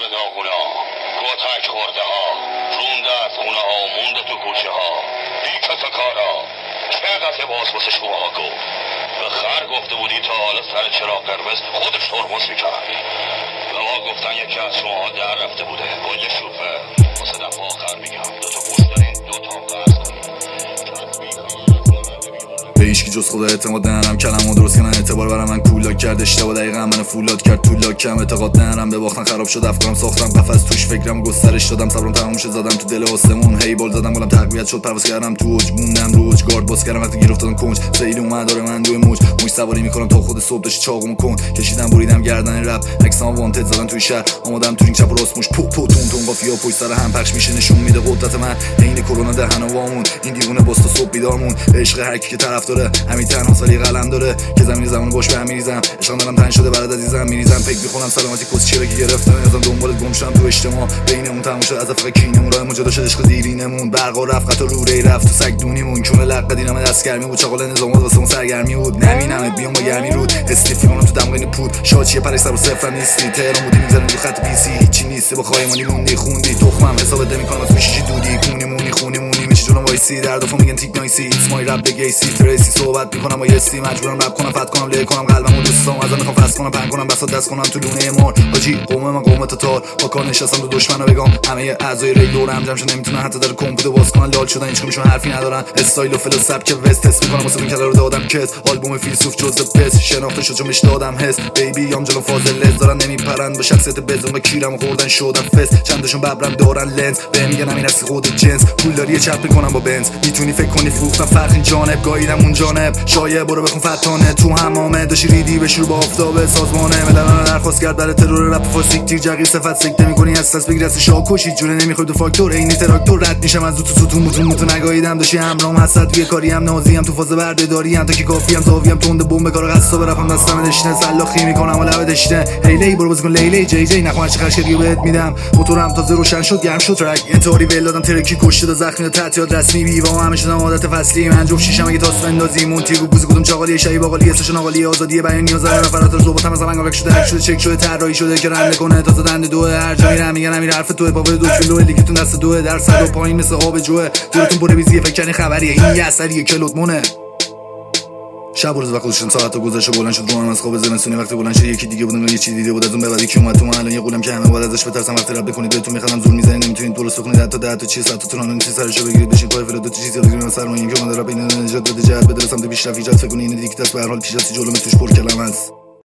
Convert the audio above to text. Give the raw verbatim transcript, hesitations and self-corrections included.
به داغونا، کتک خورده ها، رونده از خونه ها و مونده تو کوچه ها، بیکه کارا، که قطعه باز واسه شما ها گفت. به خر گفته بودی تا حالا سر چراغ قرمز خودش ترمز میکرد. به ما گفتن یکی از شما ها در رفته بوده، گل شوفه. واسه دفعه آخر میگم دوتا گوش دارین، دوتا هم قرض کنین. به هیچکی جز خدا اعتماد ندارم، کلمو درست کنن اعتبار برای من کولاک کرد، اشتباه دقیقا من فولاد کرد تو لاکم. اعتقاد ندارم به باختن خراب شد، افکارم ساختم قفس توش، فکرم گسترش دادم، صبرم تموم شد زدم تو دل آسمون، هی بال زدم گلم تقویت شد، پرواز کردم تو اوج، موندم روج گارد باز کردم وقتی گیر افتادم کنج، سیل اومد داره من دو موج موج سواری میکنم تا خود صبح داشت چاقومو کن کشیدم بریدم گردن رپ، عکسام وانتد زدن توی شهر، آمادم تو رینگ چپ و راست موش پو پو تون تون قافیا پشت سر هم پخش میشه، نشون میده قدرت من عین کرونا دهن وامون. این دیوونه باست تا صبح بیدارمون، عشق هر کی که طرف داره همین تنها سالی قلم داره که زمین زمان باش به هم میریزم، عشق دارم تنگ شده برات عزیزم، میریزم فکر میخونم سلامتی کس چیره که گرفتم ازم دنبالت گم شدم تو اجتماع، بینمون تموم شد از افق کینمون، راه مجدا شد عشق دیرینمون، برق و رفت قطار رو ری رفت تو سگ دونیمون، چون لق دینام دستگرمی بود، چاقال نظامات واسه اون سرگرمی بود، نمینمت بیام با گرمی رود استیف میکنم تو دماغ پود، شاچیه پرش سر و صفر نیستی، تهران بودی میذارن رو خط بی سی، هیچی نیستی با خایمانی موندی خوندی تخمم حسابت نمیکنم واسه میشی دودی کونیمونی خونیمونی میشه جلوم وایسی در دفعه میگن تیک نایسی ایتس مای رپ بگیسی تریسی صحبت میکنم با یسی مجبورم رپ کنم فت کنم له کنم قلبمو دوستام ازم میخوام فاس کنم پنگ کنم بسات دست کنم تو لونه مار حاجی قوم من قوم تاتار با کار نشستم تو دشمنا بگم همه اعضای ری دورم جمع شدن نمیتونن حتی در کمپیوتر باز کنن لال شدن هیچ کدومشون حرفی ندارن استایل و فلو سبک وست تست میکنم واسه این کلا رو دادم کس آلبوم فیلسوف جزء پس شناخته شد چون بهش دادم حس بیبی یام جلو فاضل لز دارن نمیپرن با شخصیت بزن با کیرم خوردن شدن فس چندشون ببرم دارن لنز به میگن همین از خود جنس پولداری چپ میکنم با بنز میتونی فکر کنی فروختم فرق این جانب گاییدم اون جانب شایع برو بخون فتانه تو همامه داشی ریدی بشور با آفتاب سازمانه مدلانه درخواست کرد برای ترور رپ فاسیک تیر جغیر صفت سکته میکنی از دست بگیر دست شاه کشید جونه نمیخواد دو فاکتور عینی تراکتور رد میشم از تو ستون متون متون نگاییدم داشتی همرام حسد توی کاریم نازیم تو فاز بردهداریم تا کی کافیم زاویم تند بمب کارو قصا برفم دستم دشنه سلاخی میکنم و لب دشنه هیلی برو بازی کن لیلی جی جی نخوام چه خرشگیو بهت میدم موتورم تازه روشن شد گرم شد ترک انطوری ول دادم ترکی کشته زخمی تعطیلات رسمی بیوا همه شدم عادت فصلی من جفت شیشم اگه تاس بندازی مونتی رو گوز کدوم چاقالی شایی باقالی اسشون آقالی آزادی بیان نیاز داره نفرات رو زوباتم از من گالک شده هک شده چک شده طراحی شده که رنده کنه تازه دنده دوه هر جا میرم میگن همین حرف توه پاور دو کیلو لیگتون دست دوه در صد و پایین مثل آب جوه دورتون پر بیزیه فکر کنی خبریه این یه اثریه کلوت مونه شب و روز وقت گذاشتن ساعت گذشته بلند شد روحم از خواب زمستونی وقتی بلند شد یکی دیگه بودم یه چیزی دیده بود از اون به بعدی که اومد تو من الان یه قولم که همه باید ازش بترسم وقتی رپ بکنید بهتون میخوام زور میزنید نمیتونید درست بکنید حتی ده تا چیز ساعت تو تون نمیشه سرشو بگیرید بشید پای فلات تو چیزی یاد بگیرید سرمایه که من رپ این نجات بده جهت بده سمت پیشرفت ایجاد فکر کنید این دیگه دست به هر حال پیش از جلوم توش پر کلام است.